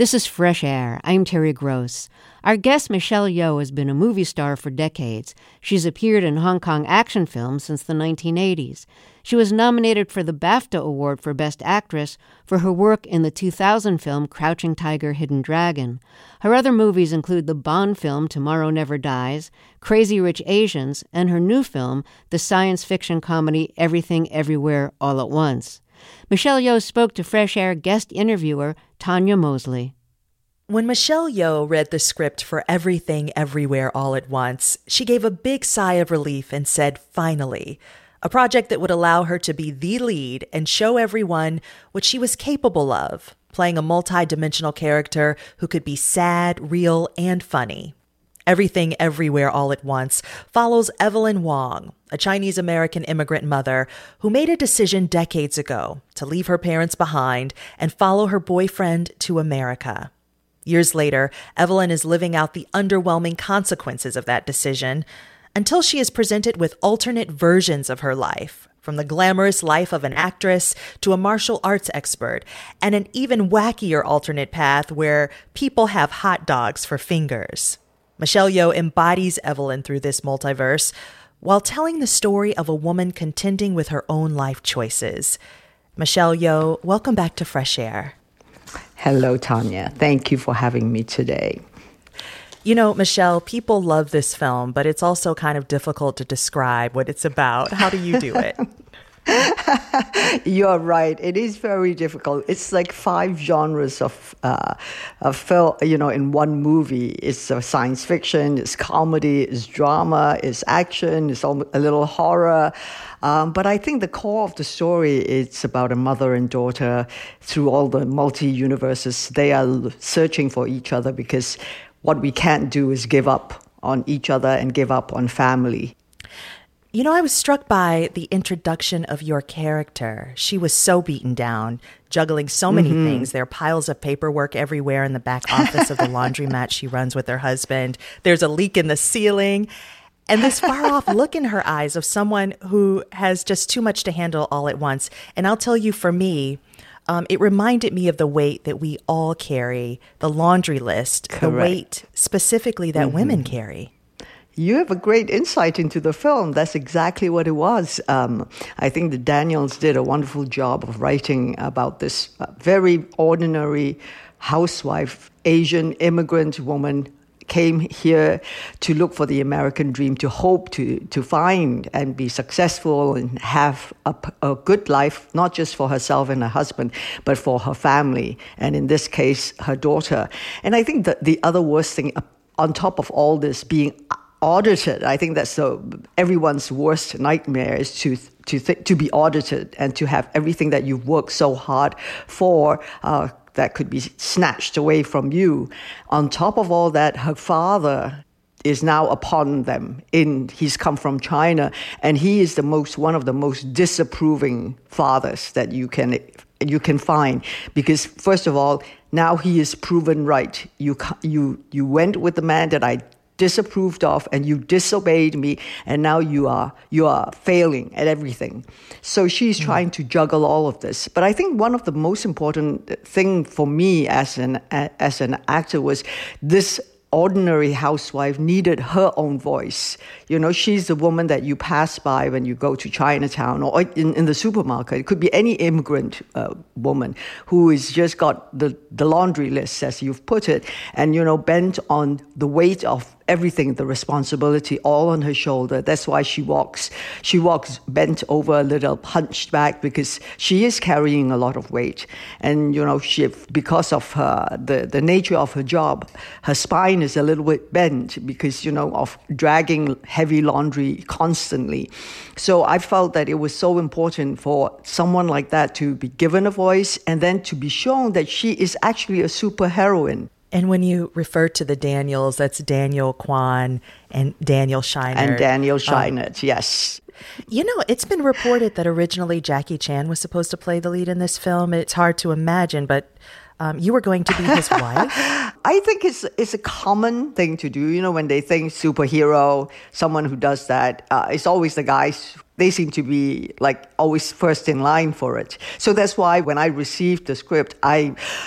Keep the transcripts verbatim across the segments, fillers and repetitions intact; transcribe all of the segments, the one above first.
This is Fresh Air. I'm Terry Gross. Our guest, Michelle Yeoh, has been a movie star for decades. She's appeared in Hong Kong action films since the nineteen eighties. She was nominated for the BAFTA Award for Best Actress for her work in the two thousand film Crouching Tiger, Hidden Dragon. Her other movies include the Bond film Tomorrow Never Dies, Crazy Rich Asians, and her new film, the science fiction comedy Everything Everywhere All at Once. Michelle Yeoh spoke to Fresh Air guest interviewer Tanya Mosley. When Michelle Yeoh read the script for Everything Everywhere All at Once, she gave a big sigh of relief and said, finally, a project that would allow her to be the lead and show everyone what she was capable of, playing a multi-dimensional character who could be sad, real, and funny. Everything Everywhere All at Once follows Evelyn Wong, a Chinese-American immigrant mother who made a decision decades ago to leave her parents behind and follow her boyfriend to America. Years later, Evelyn is living out the underwhelming consequences of that decision until she is presented with alternate versions of her life, from the glamorous life of an actress to a martial arts expert, and an even wackier alternate path where people have hot dogs for fingers. Michelle Yeoh embodies Evelyn through this multiverse while telling the story of a woman contending with her own life choices. Michelle Yeoh, welcome back to Fresh Air. Hello, Tanya. Thank you for having me today. You know, Michelle, people love this film, but it's also kind of difficult to describe what it's about. How do you do it? You're right. It is very difficult. It's like five genres of uh, of film, you know, in one movie. It's uh, science fiction, it's comedy, it's drama, it's action, it's a little horror. Um, but I think the core of the story is about a mother and daughter through all the multi-universes. They are searching for each other because what we can't do is give up on each other and give up on family. You know, I was struck by the introduction of your character. She was so beaten down, juggling so many mm-hmm. things. There are piles of paperwork everywhere in the back office of the laundromat she runs with her husband. There's a leak in the ceiling. And this far-off look in her eyes of someone who has just too much to handle all at once. And I'll tell you, for me, um, it reminded me of the weight that we all carry, the laundry list, Correct. The weight specifically that mm-hmm. women carry. You have a great insight into the film. That's exactly what it was. Um, I think the Daniels did a wonderful job of writing about this uh, very ordinary housewife, Asian immigrant woman, came here to look for the American dream, to hope to to find and be successful and have a, a good life, not just for herself and her husband, but for her family, and in this case, her daughter. And I think that the other worst thing, uh, on top of all this, being audited. I think that's the, everyone's worst nightmare is to to th- to be audited and to have everything that you've worked so hard for uh, that could be snatched away from you. On top of all that, her father is now upon them. In he's come from China, and he is the most one of the most disapproving fathers that you can you can find, because first of all, now he is proven right. You you you went with the man that I disapproved of, and you disobeyed me, and now you are you are failing at everything. So she's mm. trying to juggle all of this. But I think one of the most important thing for me as an as an actor was this ordinary housewife needed her own voice. You know, she's the woman that you pass by when you go to Chinatown or in, in the supermarket. It could be any immigrant uh, woman who has just got the, the laundry list, as you've put it, and, you know, bent on the weight of everything, the responsibility all on her shoulder. That's why she walks. She walks bent over, a little hunched back, because she is carrying a lot of weight. And, you know, she, because of her, the, the nature of her job, her spine is a little bit bent because, you know, of dragging heavy laundry constantly. So I felt that it was so important for someone like that to be given a voice and then to be shown that she is actually a superheroine. And when you refer to the Daniels, that's Daniel Kwan and Daniel Scheinert. And Daniel Scheinert, um, yes. You know, it's been reported that originally Jackie Chan was supposed to play the lead in this film. It's hard to imagine, but um, you were going to be his wife? I think it's it's a common thing to do. You know, when they think superhero, someone who does that, uh, it's always the guys. They seem to be like always first in line for it. So that's why when I received the script, I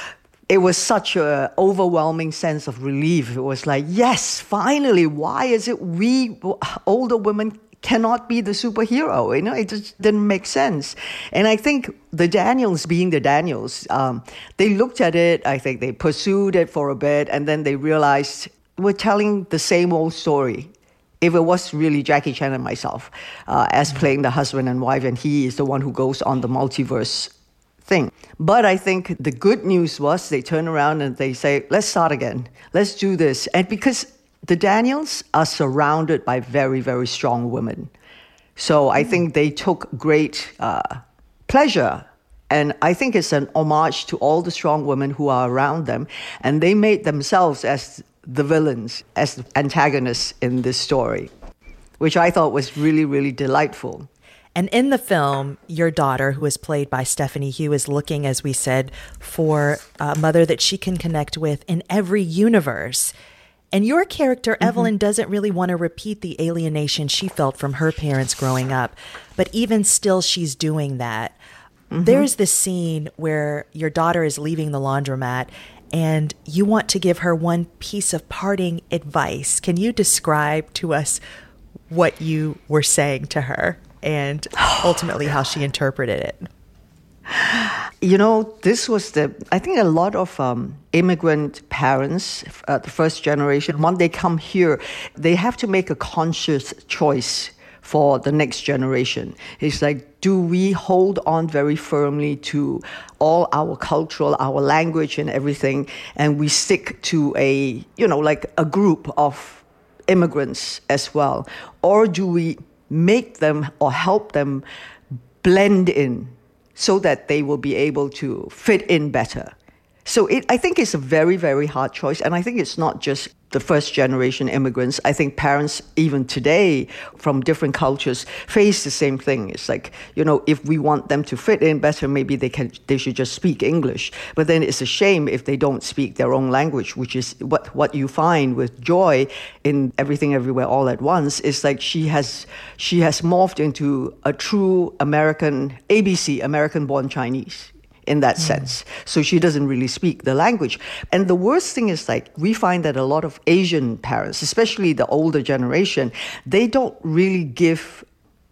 it was such an overwhelming sense of relief. It was like, yes, finally, why is it we older women cannot be the superhero? You know, it just didn't make sense. And I think the Daniels, being the Daniels, um, they looked at it, I think they pursued it for a bit, and then they realized we're telling the same old story. If it was really Jackie Chan and myself uh, as playing the husband and wife, and he is the one who goes on the multiverse thing. But I think the good news was they turn around and they say, let's start again. Let's do this. And because the Daniels are surrounded by very, very strong women. So I think they took great uh, pleasure. And I think it's an homage to all the strong women who are around them. And they made themselves as the villains, as the antagonists in this story, which I thought was really, really delightful. And in the film, your daughter, who is played by Stephanie Hugh, is looking, as we said, for a mother that she can connect with in every universe. And your character, mm-hmm. Evelyn, doesn't really want to repeat the alienation she felt from her parents growing up. But even still, she's doing that. Mm-hmm. There's this scene where your daughter is leaving the laundromat and you want to give her one piece of parting advice. Can you describe to us what you were saying to her and ultimately how she interpreted it? You know, this was the, I think a lot of um, immigrant parents, uh, the first generation, when they come here, they have to make a conscious choice for the next generation. It's like, do we hold on very firmly to all our cultural, our language and everything, and we stick to a, you know, like a group of immigrants as well? Or do we make them or help them blend in so that they will be able to fit in better? So it, I think it's a very, very hard choice. And I think it's not just the first generation immigrants. I think parents, even today, from different cultures, face the same thing. It's like, you know, if we want them to fit in better, maybe they can, they should just speak English. But then it's a shame if they don't speak their own language, which is what, what you find with Joy in Everything Everywhere All at Once. Is like she has, she has morphed into a true American, A B C, American-born Chinese, in that mm. sense. So she doesn't really speak the language. And the worst thing is, like, we find that a lot of Asian parents, especially the older generation, they don't really give,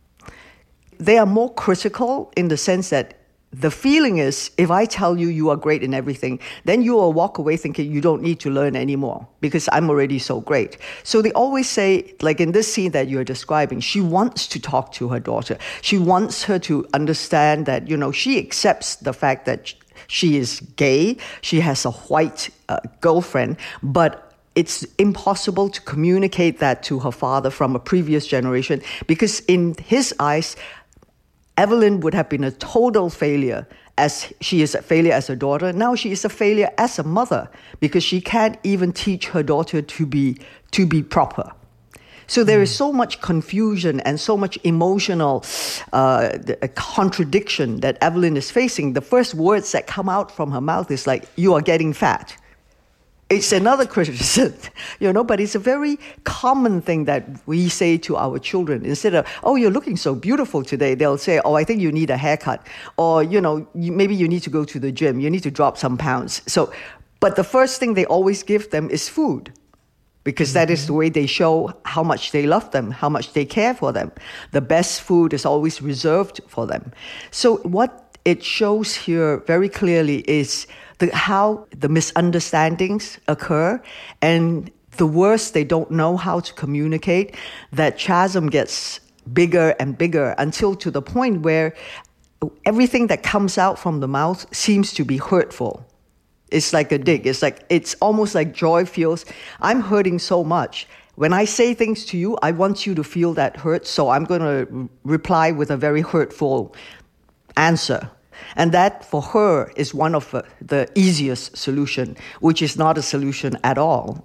they are more critical in the sense that the feeling is, if I tell you you are great in everything, then you will walk away thinking you don't need to learn anymore because I'm already so great. So they always say, like in this scene that you're describing, she wants to talk to her daughter. She wants her to understand that, you know, she accepts the fact that she is gay, she has a white uh, girlfriend, but it's impossible to communicate that to her father from a previous generation because in his eyes, Evelyn would have been a total failure as she is a failure as a daughter. Now she is a failure as a mother because she can't even teach her daughter to be to be proper. So there mm. is so much confusion and so much emotional uh, contradiction that Evelyn is facing. The first words that come out from her mouth is like, "You are getting fat." It's another criticism, you know, but it's a very common thing that we say to our children. Instead of, "Oh, you're looking so beautiful today," they'll say, "Oh, I think you need a haircut." Or, you know, you, maybe you need to go to the gym. You need to drop some pounds. So, but the first thing they always give them is food because mm-hmm. that is the way they show how much they love them, how much they care for them. The best food is always reserved for them. So what it shows here very clearly is The, how the misunderstandings occur, and the worse, they don't know how to communicate. That chasm gets bigger and bigger until to the point where everything that comes out from the mouth seems to be hurtful. It's like a dig. It's like, it's almost like Joy feels, I'm hurting so much. When I say things to you, I want you to feel that hurt, so I'm going to reply with a very hurtful answer. And that, for her, is one of uh, the easiest solution, which is not a solution at all.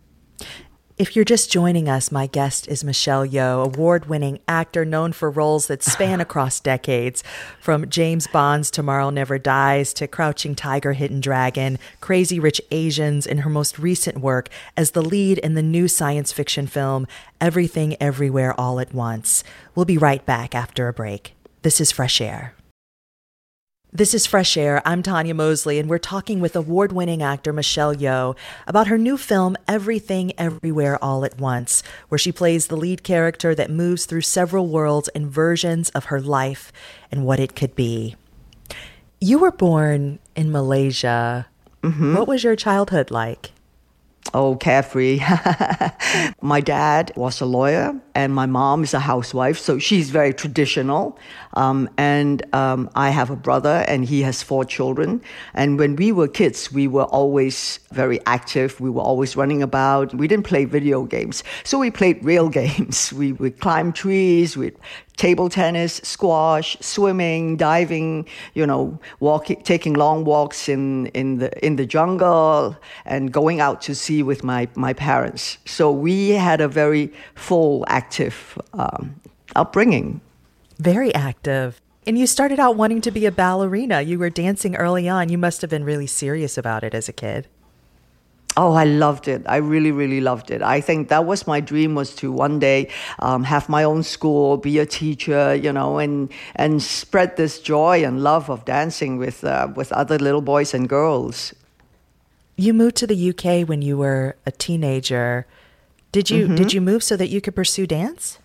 If you're just joining us, my guest is Michelle Yeoh, award-winning actor known for roles that span across decades, from James Bond's Tomorrow Never Dies to Crouching Tiger, Hidden Dragon, Crazy Rich Asians, and her most recent work as the lead in the new science fiction film Everything Everywhere All at Once. We'll be right back after a break. This is Fresh Air. This is Fresh Air. I'm Tanya Mosley, and we're talking with award-winning actor Michelle Yeoh about her new film, Everything Everywhere All at Once, where she plays the lead character that moves through several worlds and versions of her life and what it could be. You were born in Malaysia. Mm-hmm. What was your childhood like? Oh, carefree. My dad was a lawyer and my mom is a housewife, so she's very traditional. Um, and um, I have a brother and he has four children. And when we were kids, we were always very active. We were always running about. We didn't play video games, so we played real games. We would climb trees, we'd table tennis, squash, swimming, diving, you know, walking, taking long walks in, in the in the jungle and going out to sea with my, my parents. So we had a very full, active um, upbringing. Very active. And you started out wanting to be a ballerina. You were dancing early on. You must have been really serious about it as a kid. Oh, I loved it. I really, really loved it. I think that was my dream, was to one day um, have my own school, be a teacher, you know, and and spread this joy and love of dancing with uh, with other little boys and girls. You moved to the U K when you were a teenager. Did you mm-hmm. did you move so that you could pursue dance?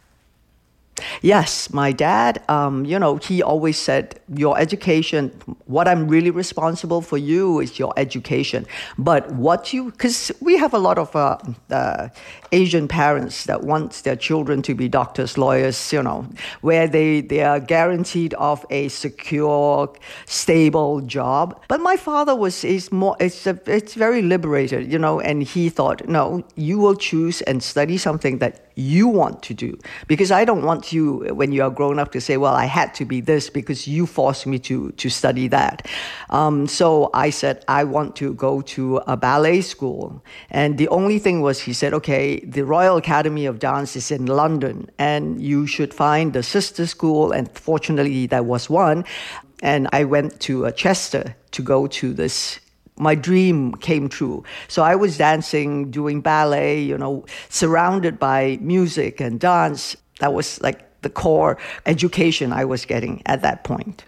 Yes, my dad, um, you know, he always said, your education, what I'm really responsible for you is your education. But what you, because we have a lot of uh, uh, Asian parents that want their children to be doctors, lawyers, you know, where they, they are guaranteed of a secure, stable job. But my father was, is more, it's, a, it's very liberated, you know, and he thought, no, you will choose and study something that you want to do, because I don't want you, when you are grown up, to say, well, I had to be this because you forced me to to study that. Um, so I said, I want to go to a ballet school. And the only thing was, he said, okay, the Royal Academy of Dance is in London and you should find the sister school. And fortunately, there was one. And I went to uh, Chester to go to this. My dream came true. So I was dancing, doing ballet, you know, surrounded by music and dance. That was like the core education I was getting at that point.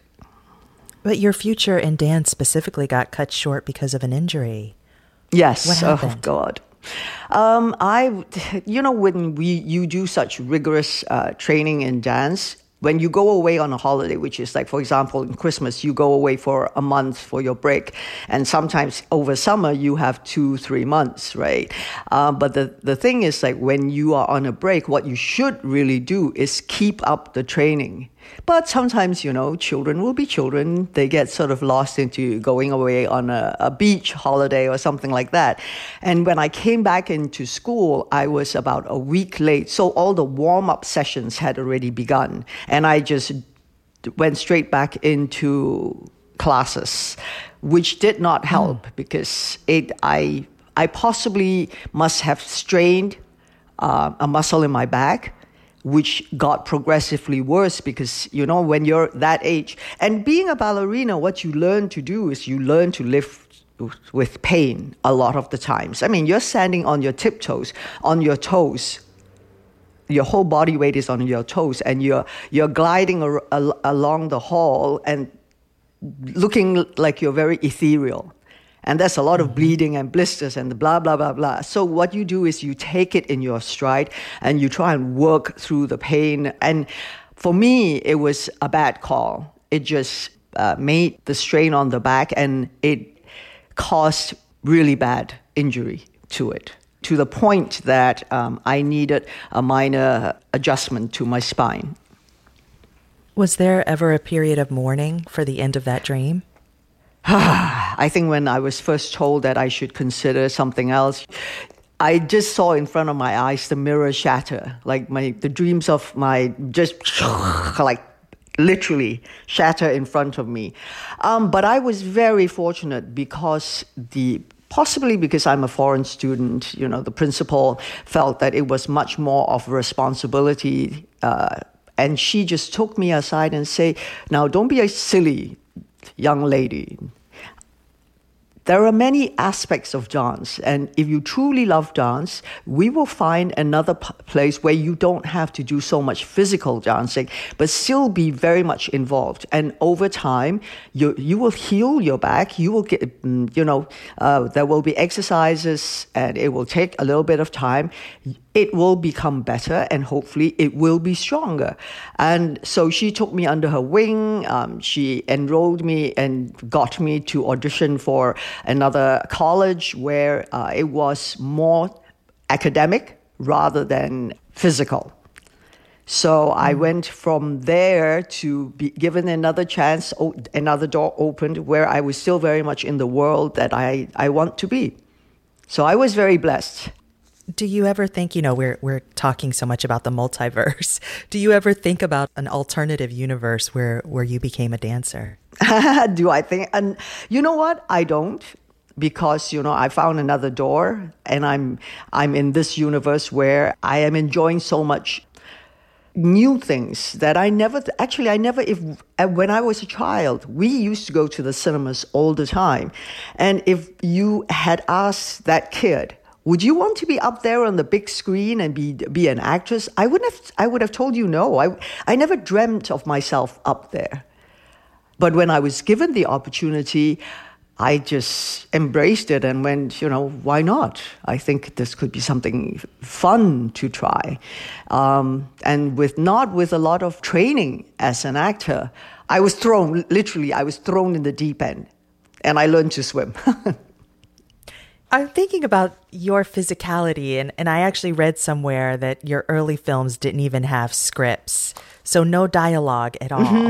But your future in dance specifically got cut short because of an injury. Yes. What happened? Oh, God. Um, I, you know, when we you do such rigorous uh, training in dance, when you go away on a holiday, which is like, for example, in Christmas, you go away for a month for your break. And sometimes over summer, you have two, three months, right? Uh, but the, the thing is, like, when you are on a break, what you should really do is keep up the training. But sometimes, you know, children will be children. They get sort of lost into going away on a, a beach holiday or something like that. And when I came back into school, I was about a week late. So all the warm-up sessions had already begun. And I just went straight back into classes, which did not help mm. because it I I possibly must have strained uh, a muscle in my back, which got progressively worse because, you know, when you're that age. And being a ballerina, what you learn to do is you learn to live with pain a lot of the times. I mean, you're standing on your tiptoes, on your toes. Your whole body weight is on your toes, and you're you're gliding ar- al- along the hall and looking like you're very ethereal. And there's a lot of bleeding and blisters and blah, blah, blah, blah. So what you do is you take it in your stride and you try and work through the pain. And for me, it was a bad call. It just uh, made the strain on the back, and it caused really bad injury to it, to the point that um, I needed a minor adjustment to my spine. Was there ever a period of mourning for the end of that dream? I think when I was first told that I should consider something else, I just saw in front of my eyes the mirror shatter, like my the dreams of my just like literally shatter in front of me. Um, but I was very fortunate because the possibly because I'm a foreign student, you know, the principal felt that it was much more of a responsibility, uh, and she just took me aside and say, "Now, don't be a silly young lady. there are many aspects of dance. And if you truly love dance, we will find another p- place where you don't have to do so much physical dancing, but still be very much involved. And over time, you you will heal your back. You will get, you know, uh, there will be exercises, and it will take a little bit of time. It will become better, and hopefully it will be stronger. And so she took me under her wing. Um, she enrolled me and got me to audition for another college where uh, it was more academic rather than physical. So I went from there to be given another chance, another door opened where I was still very much in the world that I, I want to be. So I was very blessed. Do you ever think, you know, we're we're talking so much about the multiverse. Do you ever think about an alternative universe where, where you became a dancer? Do I think? And you know what? I don't, because, you know, I found another door, and I'm I'm in this universe where I am enjoying so much new things that I never, actually, I never, if when I was a child, we used to go to the cinemas all the time. And if you had asked that kid, would you want to be up there on the big screen and be be an actress? I wouldn't have. I would have told you no. I I never dreamt of myself up there. But when I was given the opportunity, I just embraced it and went, you know, why not? I think this could be something fun to try. Um, and with not with a lot of training as an actor, I was thrown, literally, I was thrown in the deep end, and I learned to swim. I'm thinking about your physicality, and, and I actually read somewhere that your early films didn't even have scripts, so no dialogue at all.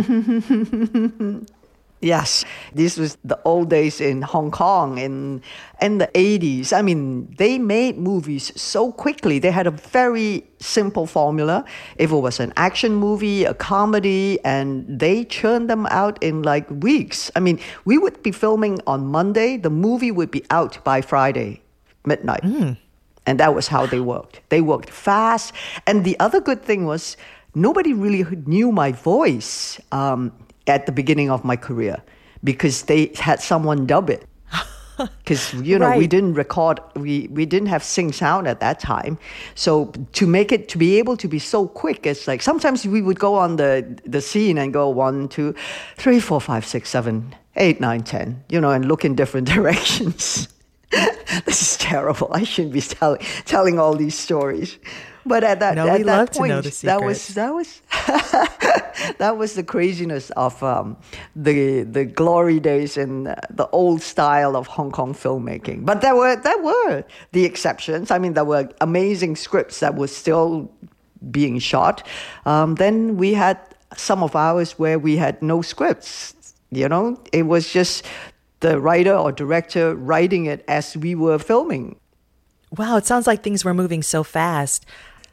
Yes, this was the old days in Hong Kong in, in the eighties. I mean, they made movies so quickly. They had a very simple formula. If it was an action movie, a comedy, and they churned them out in like weeks. I mean, we would be filming on Monday. The movie would be out by Friday, midnight. Mm. And that was how they worked. They worked fast. And the other good thing was nobody really knew my voice. Um, at the beginning of my career, because they had someone dub it. Because, you know, right. we didn't record, we, we didn't have sing sound at that time. So to make it, to be able to be so quick, it's like, sometimes we would go on the, the scene and go one, two, three, four, five, six, seven, eight, nine, ten, you know, and look in different directions. This is terrible. I shouldn't be telling telling all these stories. But at that, no, at we that love point, to know the that was that was that was the craziness of um, the the glory days in the old style of Hong Kong filmmaking. But there were there were the exceptions. I mean, there were amazing scripts that were still being shot. Um, then we had some of ours where we had no scripts. You know, it was just the writer or director writing it as we were filming. Wow, it sounds like things were moving so fast.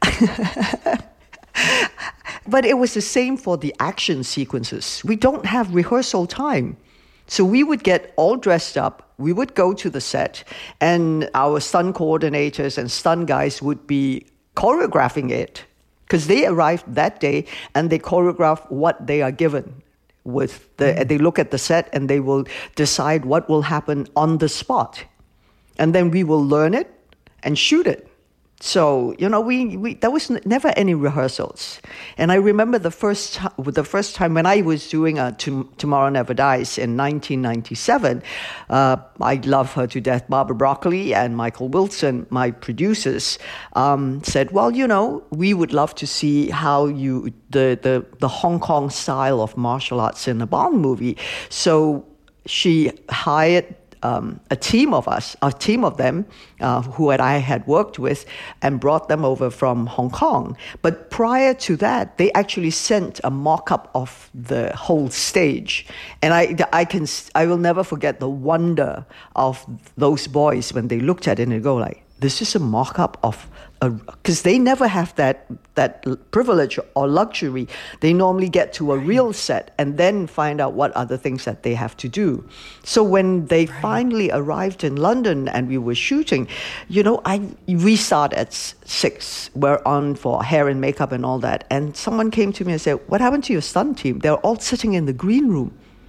But it was the same for the action sequences. We don't have rehearsal time. So we would get all dressed up. We would go to the set, and our stunt coordinators and stunt guys would be choreographing it, because they arrived that day and they choreograph what they are given. With the, mm-hmm. They look at the set and they will decide what will happen on the spot. And then we will learn it and shoot it. So, you know, we, we there was never any rehearsals. And I remember the first time, the first time when I was doing a Tomorrow Never Dies in nineteen ninety-seven, uh, I love her to death. Barbara Broccoli and Michael Wilson, my producers, um, said, well, you know, we would love to see how you, the, the, the Hong Kong style of martial arts in a Bond movie. So she hired Um, a team of us, a team of them, uh, who I had worked with, and brought them over from Hong Kong. But prior to that, they actually sent a mock-up of the whole stage, and I, I can, I will never forget the wonder of those boys when they looked at it and go like, "This is a mock-up of," because they never have that that privilege or luxury. They normally get to a real set and then find out what other things that they have to do. So when they right. finally arrived in London and we were shooting, you know, I we started at six. We're on for hair and makeup and all that. And someone came to me and said, "What happened to your stunt team? They're all sitting in the green room."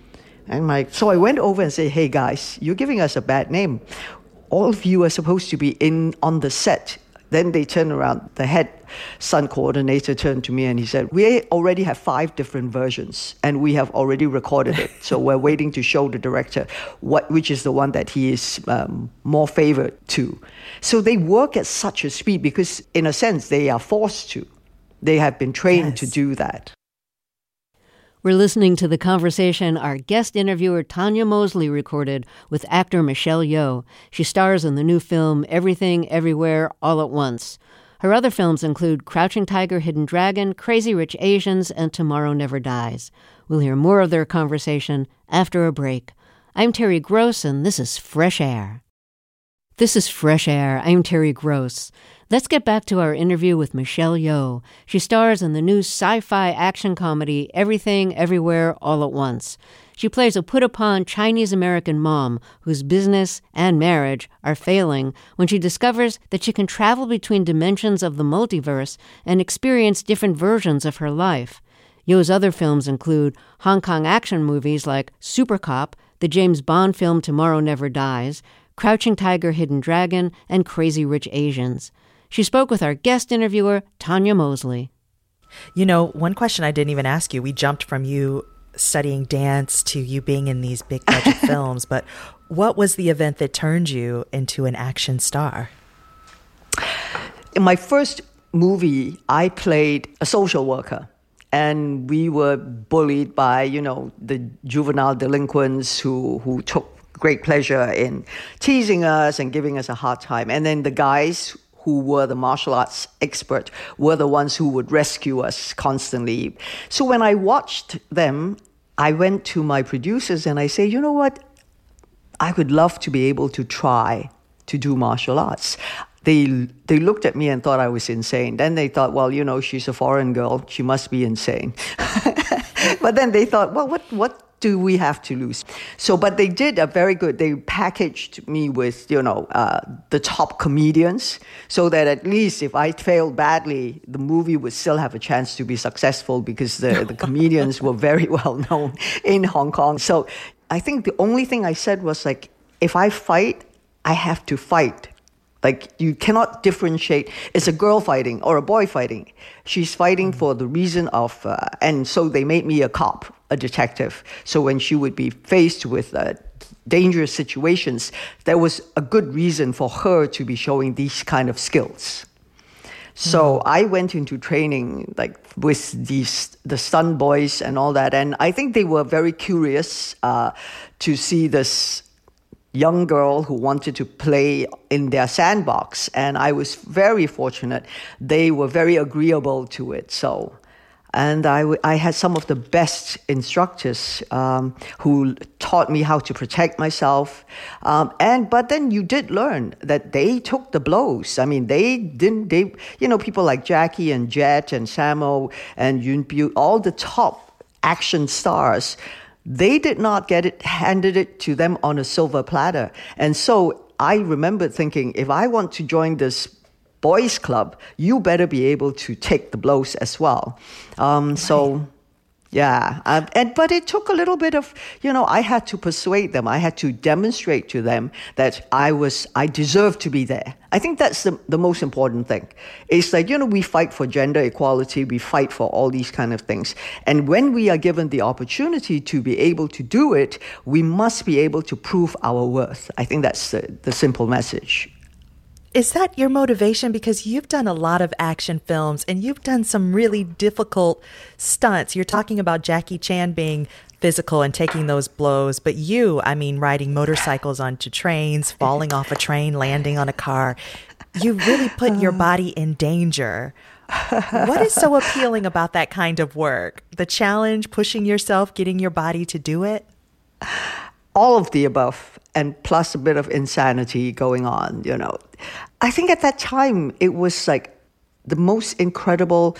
And my, so I went over and said, hey guys, you're giving us a bad name. All of you are supposed to be in on the set. Then they turned around, the head stunt coordinator turned to me and he said, we already have five different versions and we have already recorded it. So we're waiting to show the director what which is the one that he is um, more favored to. So they work at such a speed because in a sense they are forced to. They have been trained yes. to do that. We're listening to the conversation our guest interviewer Tanya Mosley recorded with actor Michelle Yeoh. She stars in the new film Everything, Everywhere, All at Once. Her other films include Crouching Tiger, Hidden Dragon, Crazy Rich Asians, and Tomorrow Never Dies. We'll hear more of their conversation after a break. I'm Terry Gross, and this is Fresh Air. This is Fresh Air. I'm Terry Gross. Let's get back to our interview with Michelle Yeoh. She stars in the new sci-fi action comedy Everything, Everywhere, All at Once. She plays a put-upon Chinese-American mom whose business and marriage are failing when she discovers that she can travel between dimensions of the multiverse and experience different versions of her life. Yeoh's other films include Hong Kong action movies like Super Cop, the James Bond film Tomorrow Never Dies, Crouching Tiger, Hidden Dragon, and Crazy Rich Asians. She spoke with our guest interviewer, Tanya Mosley. You know, one question I didn't even ask you, we jumped from you studying dance to you being in these big budget films, but what was the event that turned you into an action star? In my first movie, I played a social worker. And we were bullied by, you know, the juvenile delinquents who, who took great pleasure in teasing us and giving us a hard time. And then the guys who were the martial arts expert were the ones who would rescue us constantly. So when I watched them, I went to my producers and I say, you know what? I would love to be able to try to do martial arts. They they looked at me and thought I was insane. Then they thought, well, you know, she's a foreign girl. She must be insane. But then they thought, well, what what do we have to lose? So, but they did a very good, they packaged me with, you know, uh, the top comedians so that at least if I failed badly, the movie would still have a chance to be successful because the, the comedians were very well known in Hong Kong. So I think the only thing I said was like, if I fight, I have to fight. Like, you cannot differentiate. It's a girl fighting or a boy fighting. She's fighting mm-hmm. for the reason of, uh, and so they made me a cop, a detective. So when she would be faced with uh, dangerous situations, there was a good reason for her to be showing these kind of skills. So mm-hmm. I went into training like with these the stunt boys and all that, and I think they were very curious uh, to see this young girl who wanted to play in their sandbox, and I was very fortunate. They were very agreeable to it. So, and I, w- I had some of the best instructors um, who taught me how to protect myself. Um, and but then you did learn that they took the blows. I mean, they didn't. They, you know, people like Jackie and Jet and Sammo and Yuen Biao, all the top action stars. They did not get it handed it to them on a silver platter. And so I remember thinking, if I want to join this boys club, you better be able to take the blows as well. Um, right. So, yeah. Uh, and but it took a little bit of, you know, I had to persuade them. I had to demonstrate to them that I was, I deserved to be there. I think that's the, the most important thing. It's like, you know, we fight for gender equality. We fight for all these kind of things. And when we are given the opportunity to be able to do it, we must be able to prove our worth. I think that's the, the simple message. Is that your motivation? Because you've done a lot of action films and you've done some really difficult stunts. You're talking about Jackie Chan being physical and taking those blows, but you, I mean, riding motorcycles onto trains, falling off a train, landing on a car. You really put your body in danger. What is so appealing about that kind of work? The challenge, pushing yourself, getting your body to do it? All of the above, and plus a bit of insanity going on, you know. I think at that time, it was like the most incredible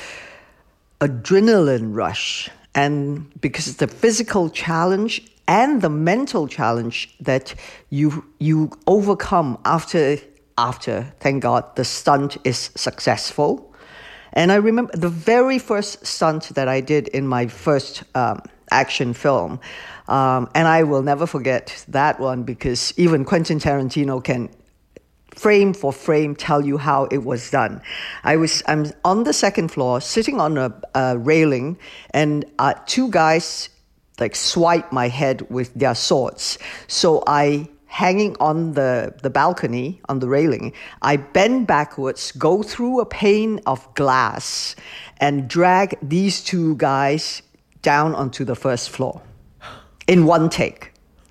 adrenaline rush. And because it's the physical challenge and the mental challenge that you you overcome after, after, thank God, the stunt is successful. And I remember the very first stunt that I did in my first um, action film. Um, and I will never forget that one because even Quentin Tarantino can frame for frame tell you how it was done. I was I'm on the second floor sitting on a, a railing, and uh, two guys like swipe my head with their swords. So I, hanging on the, the balcony, on the railing, I bend backwards, go through a pane of glass, and drag these two guys down onto the first floor in one take.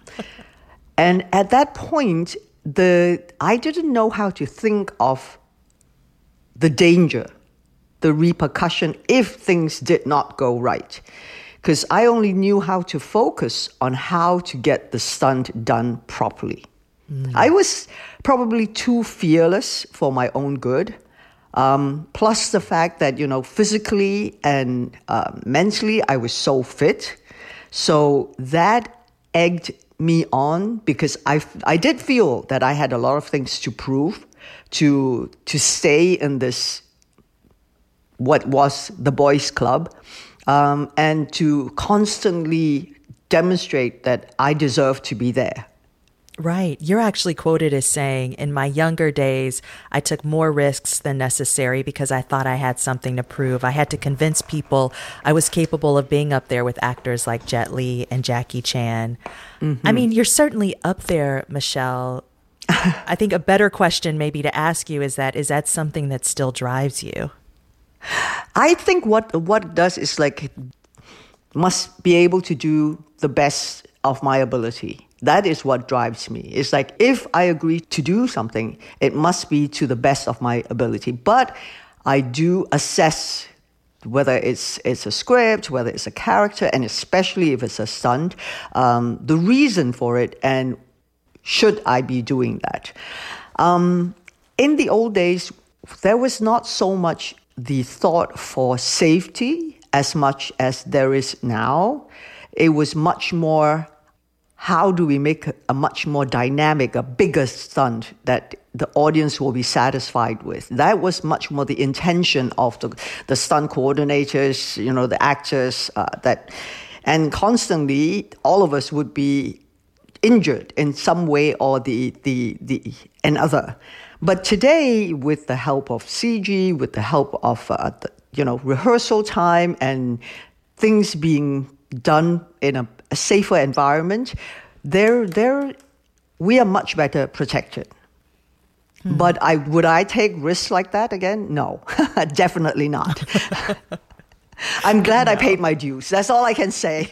And at that point, the I didn't know how to think of the danger, the repercussion if things did not go right. Because I only knew how to focus on how to get the stunt done properly. Mm. I was probably too fearless for my own good. Um, plus the fact that, you know, physically and uh, mentally, I was so fit. So that egged me on because I, I did feel that I had a lot of things to prove to, to stay in this, what was the boys' club. Um, and to constantly demonstrate that I deserve to be there. Right. You're actually quoted as saying, in my younger days, I took more risks than necessary because I thought I had something to prove. I had to convince people I was capable of being up there with actors like Jet Li and Jackie Chan. Mm-hmm. I mean, you're certainly up there, Michelle. I think a better question maybe to ask you is that, is that something that still drives you? I think what what it does is like must be able to do the best of my ability. That is what drives me. It's like if I agree to do something, it must be to the best of my ability. But I do assess whether it's it's a script, whether it's a character, and especially if it's a stunt, um, the reason for it, and should I be doing that? Um, in the old days, there was not so much the thought for safety as much as there is now. It was much more, how do we make a, a much more dynamic, a bigger stunt that the audience will be satisfied with? That was much more the intention of the, the stunt coordinators, you know, the actors, uh, that, and constantly all of us would be injured in some way or the the the another. But today, with the help of C G, with the help of uh, the, you know rehearsal time and things being done in a, a safer environment, there there we are much better protected. Hmm. But I would I take risks like that again? No, definitely not. I'm glad no. I paid my dues. That's all I can say.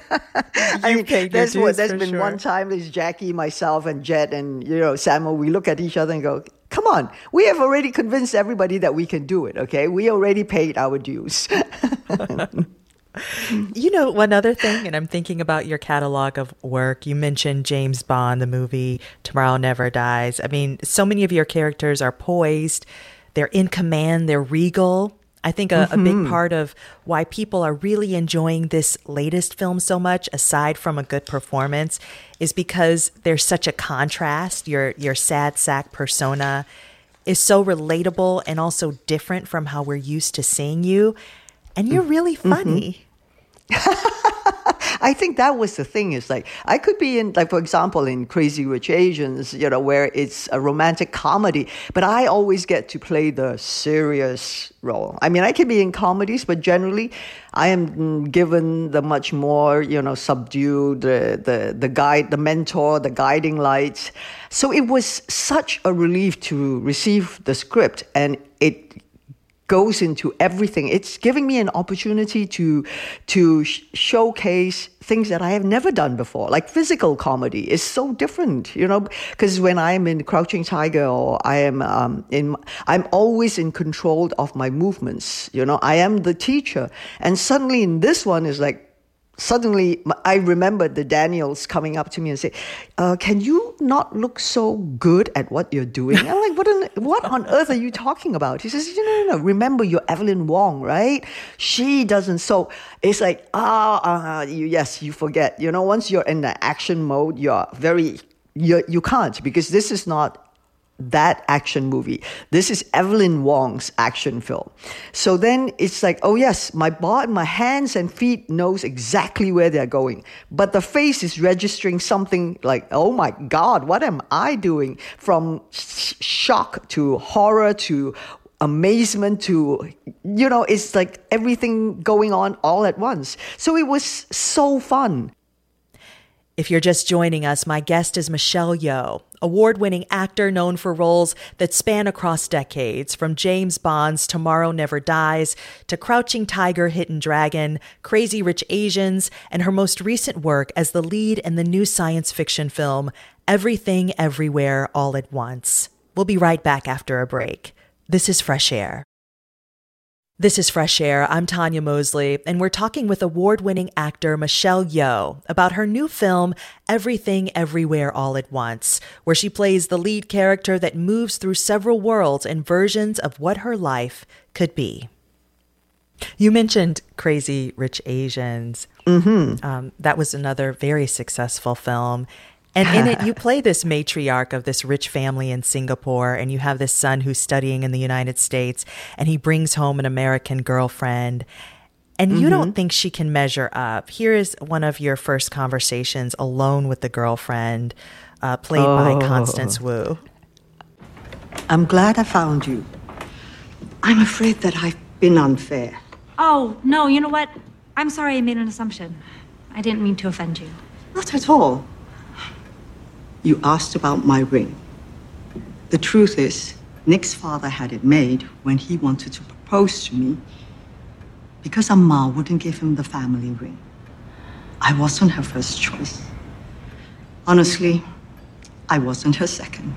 I mean, paid there's your dues there's for been sure. one time there's Jackie, myself, and Jet, and you know Samuel. We look at each other and go, "Come on, we have already convinced everybody that we can do it. Okay, we already paid our dues." You know, one other thing, and I'm thinking about your catalog of work. You mentioned James Bond, the movie Tomorrow Never Dies. I mean, so many of your characters are poised. They're in command. They're regal. I think a, mm-hmm. a big part of why people are really enjoying this latest film so much, aside from a good performance, is because there's such a contrast. Your your sad sack persona is so relatable and also different from how we're used to seeing you. And you're really funny. Mm-hmm. I think that was the thing, is like, I could be in, like, for example, in Crazy Rich Asians, you know, where it's a romantic comedy, but I always get to play the serious role. I mean, I can be in comedies, but generally I am given the much more, you know, subdued, the, the, the guide, the mentor, the guiding lights. So it was such a relief to receive the script, and it goes into everything. It's giving me an opportunity to to sh- showcase things that I have never done before. Like physical comedy is so different, you know, because when I'm in Crouching Tiger or I am um, in, I'm always in control of my movements. You know, I am the teacher, and suddenly in this one is like, suddenly I remembered the Daniels coming up to me and say, uh, can you not look so good at what you're doing? I'm like, what on, what on earth are you talking about? He says, no, no, no, remember you're Evelyn Wong, right? She doesn't. So it's like, ah, uh, you, yes, you forget. You know, once you're in the action mode, you're very, you you can't, because this is not that action movie. This is Evelyn Wong's action film. So then it's like, oh yes, my body, my hands and feet knows exactly where they're going. But the face is registering something like, oh my God, what am I doing? From sh- shock to horror to amazement to, you know, it's like everything going on all at once. So it was so fun. If you're just joining us, my guest is Michelle Yeoh, award-winning actor known for roles that span across decades, from James Bond's Tomorrow Never Dies to Crouching Tiger, Hidden Dragon, Crazy Rich Asians, and her most recent work as the lead in the new science fiction film Everything Everywhere All at Once. We'll be right back after a break. This is Fresh Air. This is Fresh Air. I'm Tanya Mosley, and we're talking with award-winning actor Michelle Yeoh about her new film, Everything Everywhere All at Once, where she plays the lead character that moves through several worlds and versions of what her life could be. You mentioned Crazy Rich Asians. Mm-hmm. Um, that was another very successful film. And in it, you play this matriarch of this rich family in Singapore, and you have this son who's studying in the United States, and he brings home an American girlfriend, and you mm-hmm. don't think she can measure up. Here is one of your first conversations alone with the girlfriend, uh, played oh. by Constance Wu. I'm glad I found you. I'm afraid that I've been unfair. Oh, no, you know what? I'm sorry I made an assumption. I didn't mean to offend you. Not at all. You asked about my ring. The truth is, Nick's father had it made when he wanted to propose to me because Amma wouldn't give him the family ring. I wasn't her first choice. Honestly, I wasn't her second.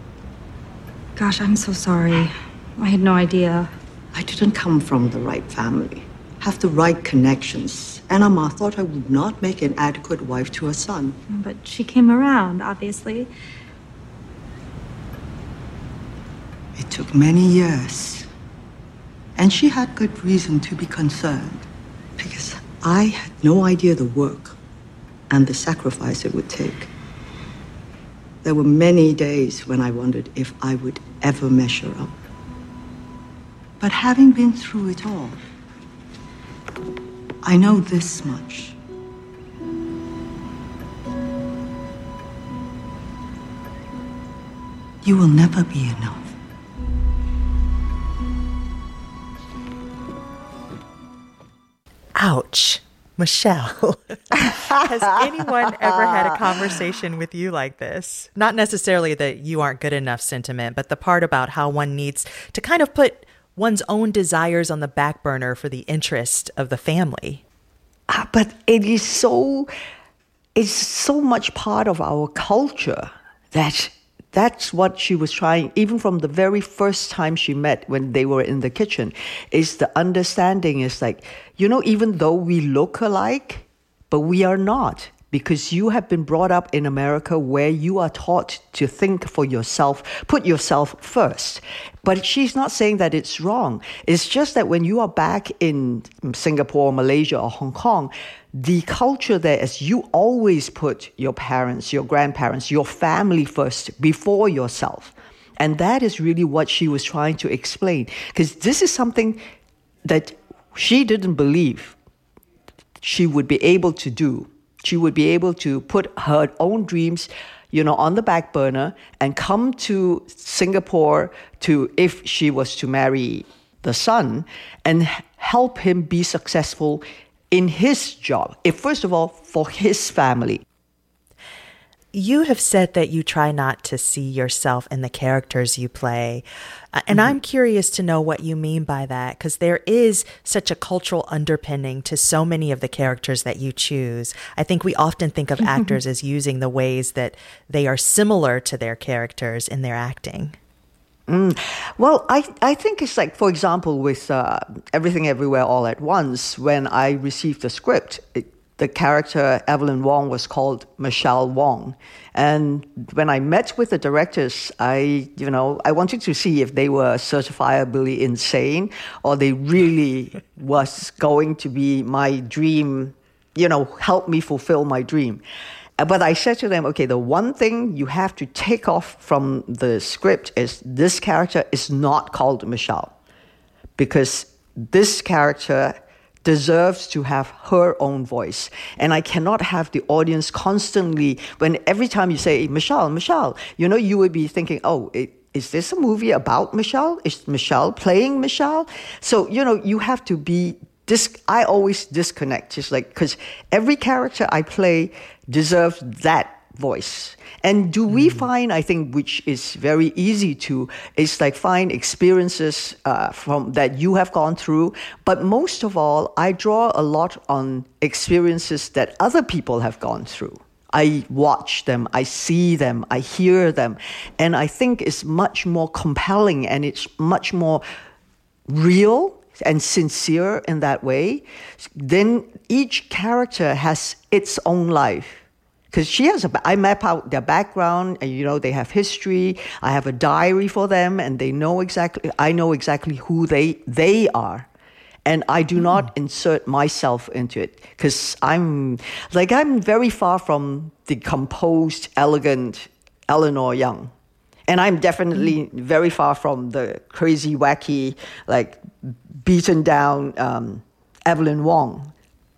Gosh, I'm so sorry. I had no idea. I didn't come from the right family, have the right connections. And Amma thought I would not make an adequate wife to her son. But she came around, obviously. It took many years. And she had good reason to be concerned, because I had no idea the work and the sacrifice it would take. There were many days when I wondered if I would ever measure up. But having been through it all, I know this much. You will never be enough. Ouch. Michelle, has anyone ever had a conversation with you like this? Not necessarily that you aren't good enough sentiment, but the part about how one needs to kind of put one's own desires on the back burner for the interest of the family. Ah, but it is so, it's so much part of our culture that that's what she was trying, even from the very first time she met when they were in the kitchen, is the understanding is like, you know, even though we look alike, but we are not. Because you have been brought up in America where you are taught to think for yourself, put yourself first. But she's not saying that it's wrong. It's just that when you are back in Singapore, Malaysia, or Hong Kong, the culture there is you always put your parents, your grandparents, your family first before yourself. And that is really what she was trying to explain. Because this is something that she didn't believe she would be able to do. She would be able to put her own dreams, you know, on the back burner and come to Singapore to, if she was to marry the son, and help him be successful in his job. If, first of all, for his family. You have said that you try not to see yourself in the characters you play. Uh, and mm-hmm. I'm curious to know what you mean by that, because there is such a cultural underpinning to so many of the characters that you choose. I think we often think of actors as using the ways that they are similar to their characters in their acting. Mm. Well, I, I think it's like, for example, with uh, Everything Everywhere All at Once, when I received the script, it, the character Evelyn Wong was called Michelle Wong. And when I met with the directors, I, you know, I wanted to see if they were certifiably insane or they really was going to be my dream, you know, help me fulfill my dream. But I said to them, okay, the one thing you have to take off from the script is this character is not called Michelle, because this character deserves to have her own voice. And I cannot have the audience constantly, when every time you say, Michelle, Michelle, you know, you would be thinking, oh, it, is this a movie about Michelle? Is Michelle playing Michelle? So, you know, you have to be, dis- I always disconnect, just like, because every character I play deserves that voice. And do we mm-hmm. find, I think, which is very easy to, is like find experiences uh, from that you have gone through. But most of all, I draw a lot on experiences that other people have gone through. I watch them, I see them, I hear them. And I think it's much more compelling and it's much more real and sincere in that way. Then each character has its own life. Because she has a, I map out their background, and you know, they have history. I have a diary for them, and they know exactly, I know exactly who they they are. And I do mm. not insert myself into it, because I'm, like, I'm very far from the composed, elegant Eleanor Young. And I'm definitely mm. very far from the crazy, wacky, like, beaten down um, Evelyn Wong.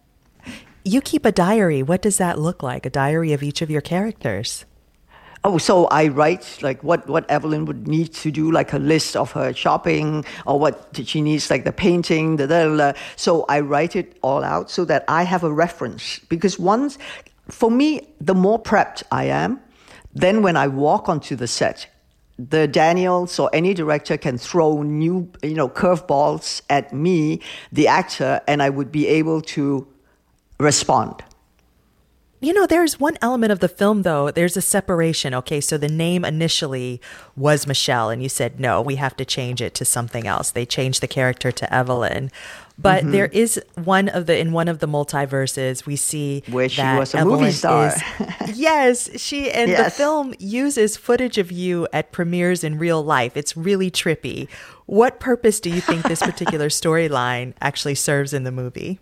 You keep a diary. What does that look like? A diary of each of your characters? Oh, so I write like what, what Evelyn would need to do, like a list of her shopping or what she needs, like the painting, the da, da, da. So I write it all out so that I have a reference. Because once, for me, the more prepped I am, then when I walk onto the set, the Daniels or any director can throw new, you know, curveballs at me, the actor, and I would be able to respond. You know, there's one element of the film, though. There's a separation. Okay, so the name initially was Michelle, and you said, no, we have to change it to something else. They changed the character to Evelyn. But mm-hmm. there is one of the, in one of the multiverses, we see where she that was a Evelyn movie star. Is, yes, she, and yes. the film uses footage of you at premieres in real life. It's really trippy. What purpose do you think this particular storyline actually serves in the movie?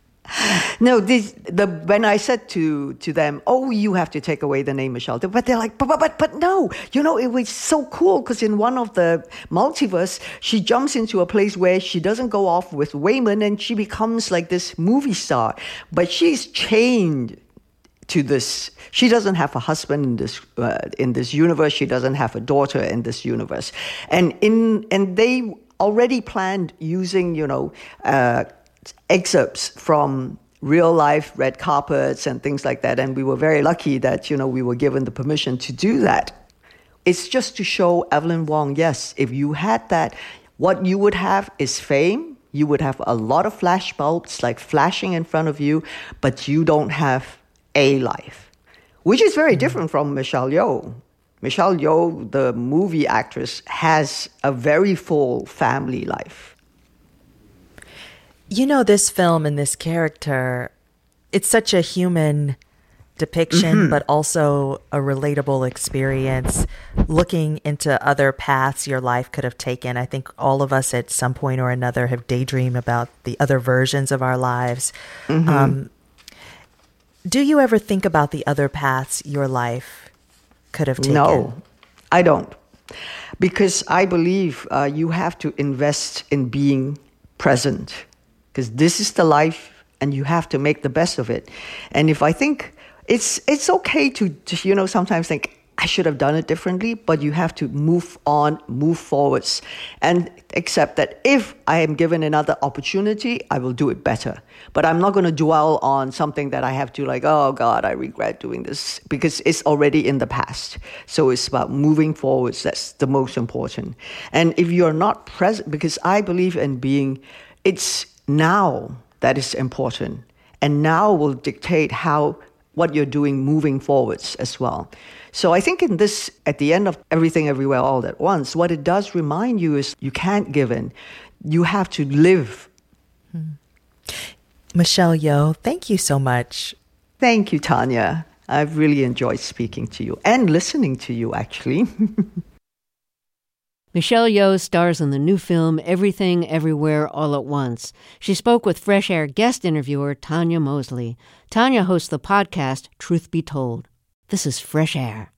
No, this, the when I said to to them, oh, you have to take away the name Michelle, but they're like, but but but, but no, you know, it was so cool because in one of the multiverse, she jumps into a place where she doesn't go off with Wayman and she becomes like this movie star, but she's chained to this. She doesn't have a husband in this uh, in this universe. She doesn't have a daughter in this universe, and in and they already planned using, you know. Uh, excerpts from real life red carpets and things like that. And we were very lucky that, you know, we were given the permission to do that. It's just to show Evelyn Wong, yes, if you had that, what you would have is fame. You would have a lot of flash bulbs like flashing in front of you, but you don't have a life, which is very mm-hmm. different from Michelle Yeoh. Michelle Yeoh, the movie actress, has a very full family life. You know, this film and this character, it's such a human depiction, mm-hmm. but also a relatable experience. Looking into other paths your life could have taken. I think all of us at some point or another have daydreamed about the other versions of our lives. Mm-hmm. Um, do you ever think about the other paths your life could have taken? No, I don't. Because I believe uh, you have to invest in being present. Because this is the life, and you have to make the best of it. And if I think it's it's okay to, to you know, sometimes think, I should have done it differently, but you have to move on, move forwards, and accept that if I am given another opportunity, I will do it better. But I'm not going to dwell on something that I have to like, oh God, I regret doing this, because it's already in the past. So it's about moving forwards. That's the most important. And if you're not present, because I believe in being, it's now that is important, and now will dictate how what you're doing moving forwards as well. So I think in this, at the end of Everything Everywhere All at Once, what it does remind you is you can't give in. You have to live. Hmm. Michelle Yeoh, thank you so much. Thank you, Tanya. I've really enjoyed speaking to you and listening to you, actually. Michelle Yeoh stars in the new film Everything Everywhere All at Once. She spoke with Fresh Air guest interviewer Tanya Mosley. Tanya hosts the podcast Truth Be Told. This is Fresh Air.